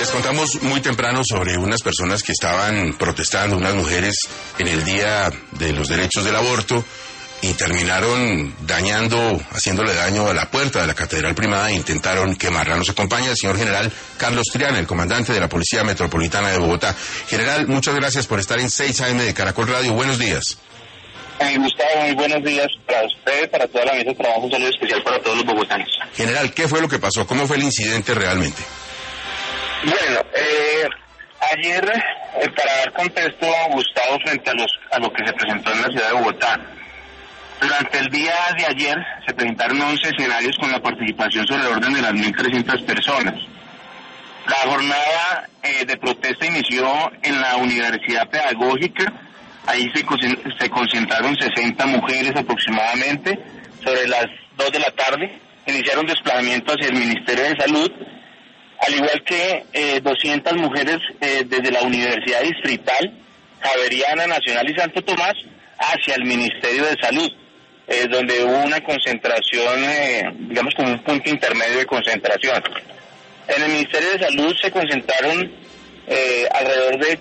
Les contamos muy temprano sobre unas personas que estaban protestando, unas mujeres, en el Día de los Derechos del Aborto, y terminaron haciéndole daño a la puerta de la Catedral Primada e intentaron quemarla. Nos acompaña el señor general Carlos Triana, el comandante de la Policía Metropolitana de Bogotá. General, muchas gracias por estar en 6 AM de Caracol Radio. Buenos días. Gustavo, muy buenos días para usted, para toda la mesa de trabajo. Un saludo especial para todos los bogotanos. General, ¿qué fue lo que pasó? ¿Cómo fue el incidente realmente? Bueno, ayer, para dar contexto, Gustavo, frente a lo que se presentó en la ciudad de Bogotá, durante el día de ayer se presentaron 11 escenarios con la participación sobre el orden de las 1.300 personas. La jornada de protesta inició en la Universidad Pedagógica. Ahí se concentraron 60 mujeres aproximadamente. Sobre las 2 de la tarde iniciaron desplazamiento hacia el Ministerio de Salud, al igual que 200 mujeres desde la Universidad Distrital, Javeriana, Nacional y Santo Tomás hacia el Ministerio de Salud, donde hubo una concentración, digamos como un punto intermedio de concentración. En el Ministerio de Salud se concentraron alrededor de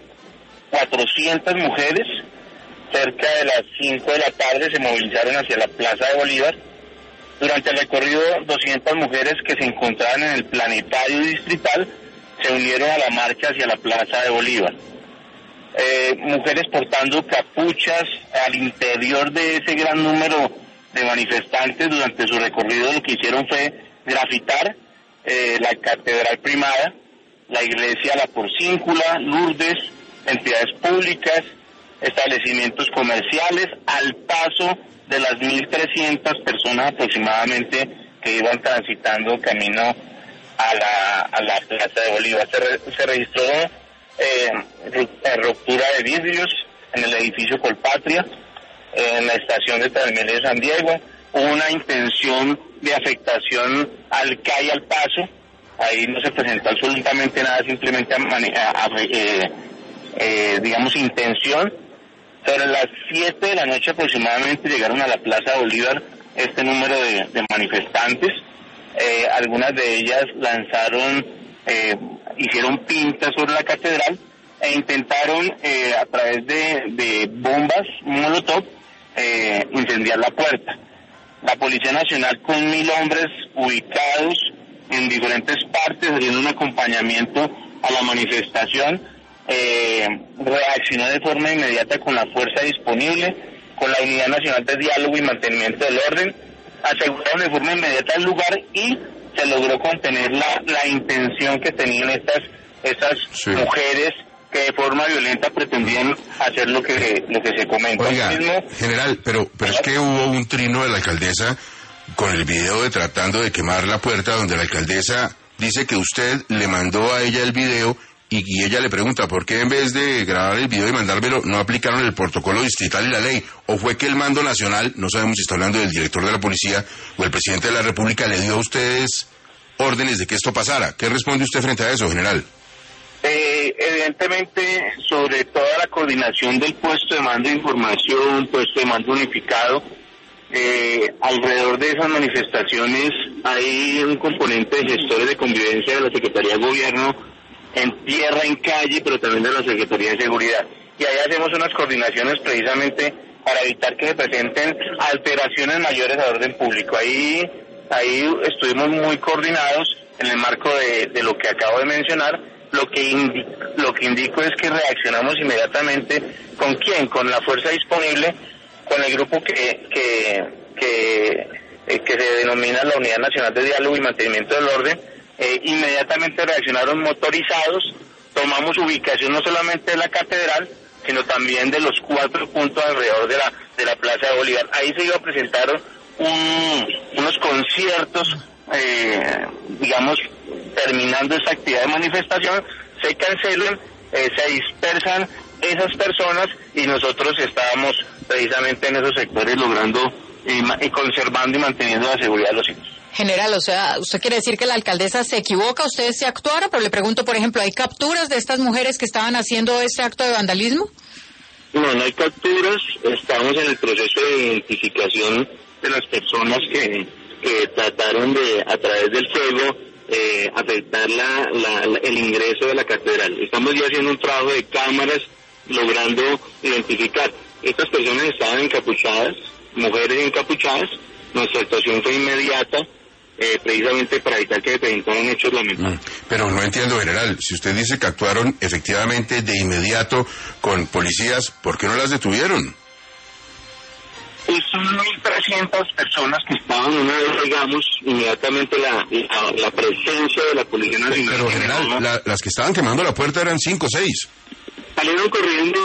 400 mujeres. Cerca de las 5 de la tarde se movilizaron hacia la Plaza de Bolívar. Durante el recorrido, 200 mujeres que se encontraban en el planetario distrital se unieron a la marcha hacia la Plaza de Bolívar. Mujeres portando capuchas al interior de ese gran número de manifestantes. Durante su recorrido lo que hicieron fue grafitar la Catedral Primada, la Iglesia La Porcíncula, Lourdes, entidades públicas, establecimientos comerciales, al paso de las 1.300 personas aproximadamente que iban transitando camino a la Plaza de Bolívar. Se registró ruptura de vidrios en el edificio Colpatria, en la estación de Transmilenio de San Diego. Hubo una intención de afectación al CAI al paso. Ahí no se presentó absolutamente nada, simplemente digamos intención. Sobre las 7 de la noche aproximadamente llegaron a la Plaza de Bolívar este número de manifestantes. Algunas de ellas hicieron pintas sobre la catedral e intentaron a través de bombas molotov incendiar la puerta. La Policía Nacional, con 1.000 hombres ubicados en diferentes partes, haciendo un acompañamiento a la manifestación, reaccionó de forma inmediata con la fuerza disponible, con la Unidad Nacional de Diálogo y Mantenimiento del Orden, aseguraron de forma inmediata el lugar y se logró contener la intención que tenían estas mujeres que de forma violenta pretendían hacer lo que se comenta. Oiga, general, pero es que hubo un trino de la alcaldesa con el video de tratando de quemar la puerta, donde la alcaldesa dice que usted le mandó a ella el video y ella le pregunta por qué en vez de grabar el video y mandármelo no aplicaron el protocolo distrital y la ley, o fue que el mando nacional, no sabemos si está hablando del director de la policía o el presidente de la República, le dio a ustedes órdenes de que esto pasara. ¿Qué responde usted frente a eso, general? Evidentemente, sobre toda la coordinación del puesto de mando de información, puesto de mando unificado, alrededor de esas manifestaciones hay un componente de gestores de convivencia de la Secretaría de Gobierno, en tierra, en calle, pero también de la Secretaría de Seguridad. Y ahí hacemos unas coordinaciones precisamente para evitar que se presenten alteraciones mayores al orden público. Ahí estuvimos muy coordinados en el marco de lo que acabo de mencionar. Lo que indico es que reaccionamos inmediatamente. ¿Con quién? Con la fuerza disponible, con el grupo que se denomina la Unidad Nacional de Diálogo y Mantenimiento del Orden. Inmediatamente reaccionaron motorizados, tomamos ubicación no solamente de la catedral, sino también de los 4 puntos alrededor de la Plaza de Bolívar. Ahí se iba a presentar unos conciertos, digamos, terminando esta actividad de manifestación, se cancelan, se dispersan esas personas y nosotros estábamos precisamente en esos sectores logrando y conservando y manteniendo la seguridad de los sitios. General, o sea, ¿usted quiere decir que la alcaldesa se equivoca, ustedes se actuaron? Pero le pregunto, por ejemplo, ¿hay capturas de estas mujeres que estaban haciendo este acto de vandalismo? No hay capturas, estamos en el proceso de identificación de las personas que trataron de, a través del fuego, afectar el ingreso de la catedral. Estamos ya haciendo un trabajo de cámaras, logrando identificar. Estas personas estaban encapuchadas, mujeres encapuchadas. Nuestra actuación fue inmediata, precisamente para evitar que se presentaran hechos lamentables. Pero no entiendo, general, si usted dice que actuaron efectivamente de inmediato con policías, ¿por qué no las detuvieron? Pues son 1.300 personas que estaban, una vez llegamos, inmediatamente la presencia de la Policía Nacional. Pero, general, las que estaban quemando la puerta eran 5 o 6. Salieron corriendo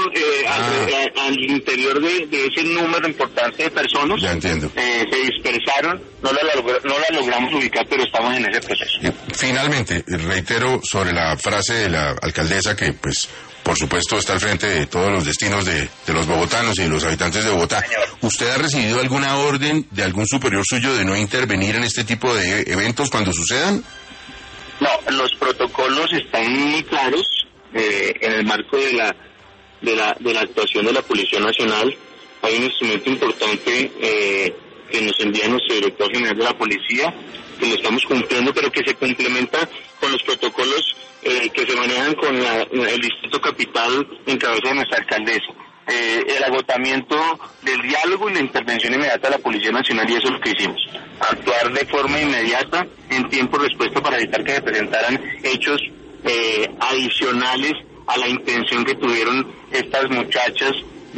al interior de ese número importante de personas. Ya entiendo. Se dispersaron, no la logramos ubicar, pero estamos en ese proceso. Finalmente, reitero sobre la frase de la alcaldesa que, pues, por supuesto, está al frente de todos los destinos de los bogotanos y de los habitantes de Bogotá. ¿Usted ha recibido alguna orden de algún superior suyo de no intervenir en este tipo de eventos cuando sucedan? No, los protocolos están muy claros en el marco de la actuación de la Policía Nacional. Hay un instrumento importante que nos envía nuestro director general de la policía, que lo estamos cumpliendo, pero que se complementa con los protocolos que se manejan con el Distrito Capital en cabeza de nuestra alcaldesa. El agotamiento del diálogo y la intervención inmediata de la Policía Nacional, y eso es lo que hicimos. Actuar de forma inmediata, en tiempo de respuesta, para evitar que se presentaran hechos adicionales a la intención que tuvieron estas muchachas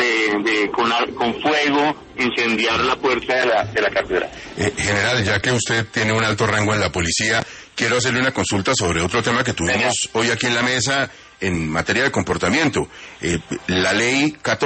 con fuego incendiar la puerta de la catedral. General, ya que usted tiene un alto rango en la policía, quiero hacerle una consulta sobre otro tema que tuvimos hoy aquí en la mesa en materia de comportamiento. La ley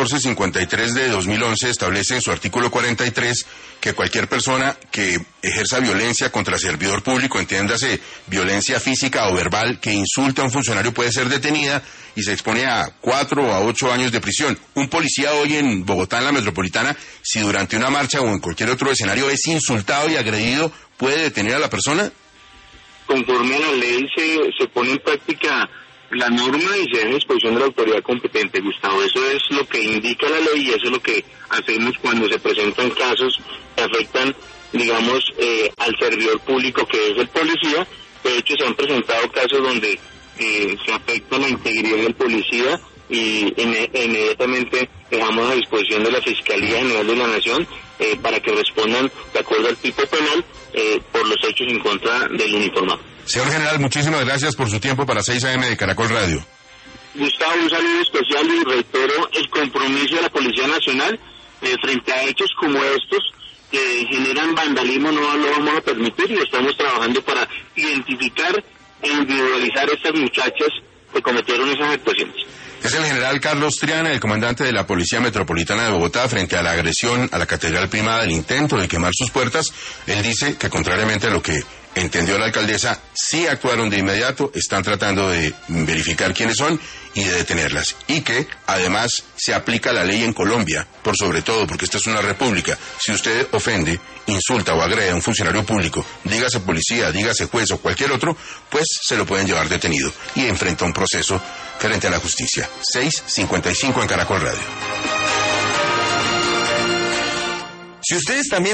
1453 de 2011 establece en su artículo 43 que cualquier persona que ejerza violencia contra servidor público, entiéndase violencia física o verbal, que insulta a un funcionario, puede ser detenida y se expone a 4 a 8 años de prisión. Un policía hoy en Bogotá, en la metropolitana, si durante una marcha o en cualquier otro escenario es insultado y agredido, ¿puede detener a la persona? Conforme a la ley se pone en práctica la norma y se deja a disposición de la autoridad competente, Gustavo. Eso es lo que indica la ley y eso es lo que hacemos cuando se presentan casos que afectan, digamos, al servidor público, que es el policía. De hecho, se han presentado casos donde se afecta la integridad del policía y inmediatamente dejamos a disposición de la Fiscalía General de la Nación para que respondan de acuerdo al tipo penal por los hechos en contra del uniformado. Señor general, muchísimas gracias por su tiempo para 6 AM de Caracol Radio. Gustavo, un saludo especial y reitero el compromiso de la Policía Nacional frente a hechos como estos que generan vandalismo. No lo vamos a permitir y estamos trabajando para identificar e individualizar a estas muchachas que cometieron esas actuaciones. Es el general Carlos Triana, el comandante de la Policía Metropolitana de Bogotá, frente a la agresión a la Catedral Primada del intento de quemar sus puertas. Él dice que, contrariamente a lo que entendió la alcaldesa, sí actuaron de inmediato, están tratando de verificar quiénes son y de detenerlas. Y que, además, se aplica la ley en Colombia, por sobre todo, porque esta es una república. Si usted ofende, insulta o agrede a un funcionario público, dígase policía, dígase juez o cualquier otro, pues se lo pueden llevar detenido y enfrenta un proceso frente a la justicia. 6:55 en Caracol Radio. Si ustedes también